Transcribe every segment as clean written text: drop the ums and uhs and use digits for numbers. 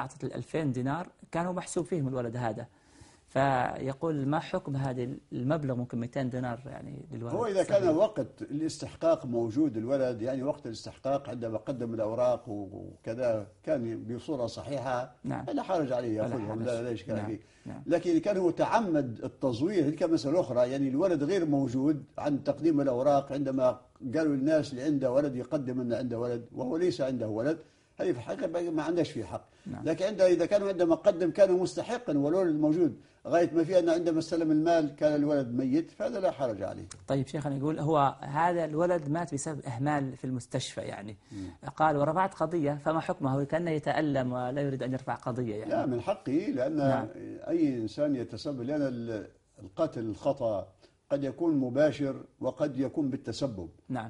أعطت 2000 دينار كانوا محسوب فيهم الولد هذا، فيقول ما حكم هذا المبلغ ممكن 200 دينار يعني للولد؟ هو إذا كان وقت الاستحقاق موجود الولد، يعني وقت الاستحقاق عندما قدم الأوراق وكذا كان بصورة صحيحة، نعم، لا حرج عليه يأخذهم، لا إشكال نعم، فيه. نعم. لكن إذا كان هو تعمد التزوير هذه مسألة أخرى، يعني الولد غير موجود عند تقديم الأوراق، عندما قالوا الناس اللي عنده ولد يقدم أن عنده ولد وهو ليس عنده ولد، هذه في الحقيقة ما عندهش فيه حق. نعم. لكن إذا كان عندما قدم كان مستحقا والولد موجود، غاية ما فيه أن عندما استلم المال كان الولد ميت، فهذا لا حرج عليه. طيب شيخنا، يقول هو هذا الولد مات بسبب إهمال في المستشفى يعني. قال ورفعت قضية، فما حكمه؟ كأنه يتألم ولا يريد أن يرفع قضية يعني. لا، من حقه، لأن نعم. أي إنسان يتسبب، لأن القتل الخطأ قد يكون مباشر وقد يكون بالتسبب. نعم.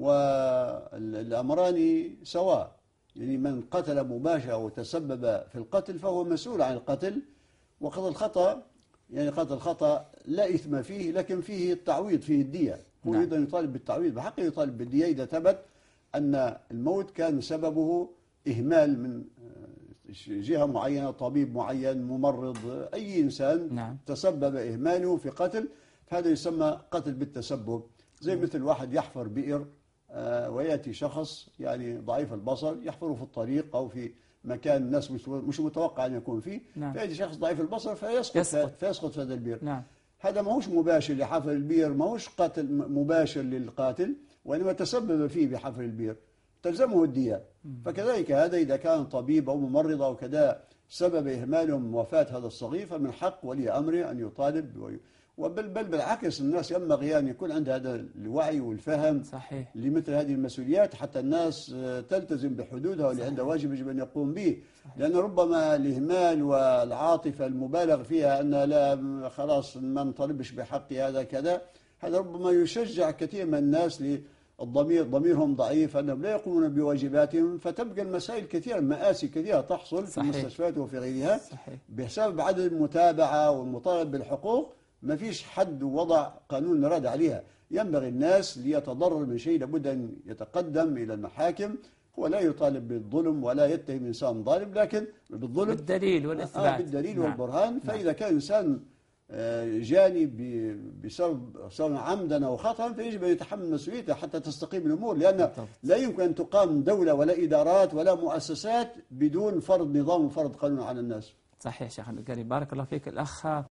والأمران سواء، يعني من قتل مباشرة وتسبب في القتل فهو مسؤول عن القتل، وقتل الخطأ يعني قتل الخطأ لا إثم فيه، لكن فيه التعويض، فيه الدية. هو نعم. أيضا يطالب بالتعويض، بحقه يطالب بالدية إذا ثبت أن الموت كان سببه إهمال من جهة معينة، طبيب معين، ممرض، أي إنسان. نعم. تسبب إهماله في قتل، فهذا يسمى قتل بالتسبب. زي مثل واحد يحفر بئر ويأتي شخص يعني ضعيف البصر يحفره في الطريق أو في مكان الناس مش متوقع أن يكون فيه. نعم. فيأتي شخص ضعيف البصر فيسقط في هذا البئر. نعم. هذا ما هوش مباشر لحفر البئر، ما هوش قتل مباشر للقاتل، وإنما تسبب فيه بحفر البئر، تلزمه الدية. فكذلك هذا إذا كان طبيب أو ممرض أو كذا سبب إهمالهم وفاة هذا الصغير، فمن حق ولي أمره أن يطالب. بل بالعكس، الناس ينبغي أن يكون عندها هذا الوعي والفهم. صحيح. لمثل هذه المسؤوليات، حتى الناس تلتزم بحدودها، واللي عنده واجب يجب أن يقوم به. صحيح. لأن ربما الإهمال والعاطفة المبالغ فيها أن لا خلاص ما نطالبش بحق هذا كذا، هذا ربما يشجع كثير من الناس ضميرهم ضعيف أنهم لا يقومون بواجباتهم، فتبقى المسائل كثيرة، مآسي كثيرة تحصل. صحيح. في المستشفيات وفي غيرها. صحيح. بسبب عدم المتابعة والمطالبة بالحقوق. ما فيش حد وضع قانون راد عليها. ينبغي الناس ليتضرر من شيء لابد أن يتقدم إلى المحاكم. هو لا يطالب بالظلم ولا يتهم إنسان ظالم، لكن بالظلم بالدليل والإثبات. بالدليل والبرهان. فإذا كان إنسان جاني بسبب عمدا أو خطأ، فيجب أن يتحمل مسؤوليته حتى تستقيم الأمور، لأن لا يمكن أن تقام دولة ولا إدارات ولا مؤسسات بدون فرض نظام وفرض قانون على الناس. صحيح شيخنا الكريم، بارك الله فيك. الأخ